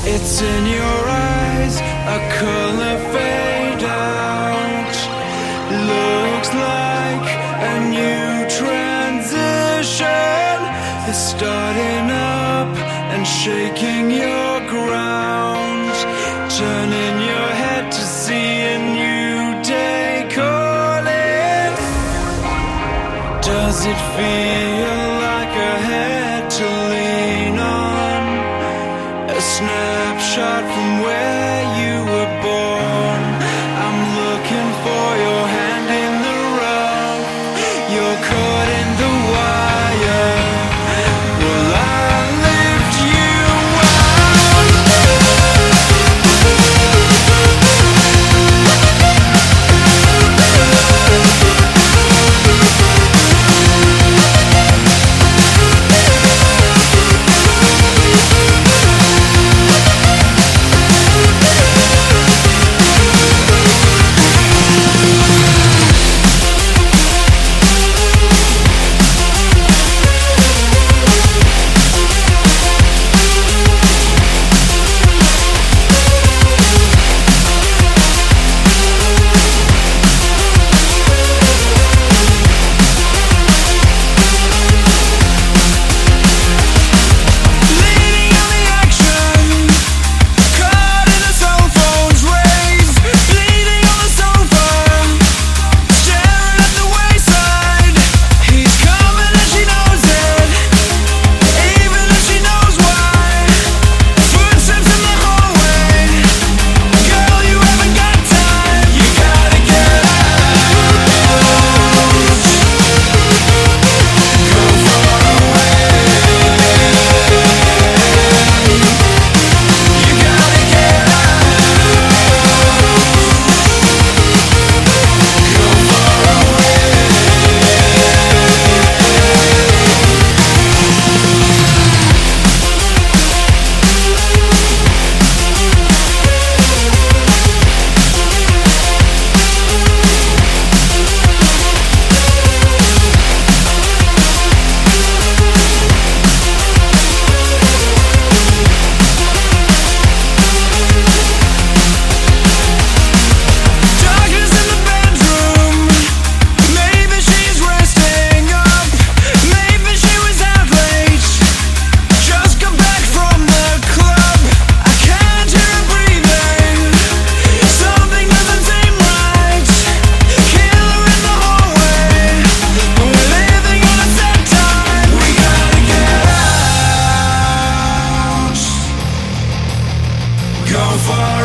It's in your eyes, a color fade out. Looks like a new transition is starting up and shaking your ground. Turning your head to see a new day calling. Does it feel like a head to lean on? A snapshot from where you were born. I'm looking for your hand in the rough. You're caught in the wire. Will I lift you far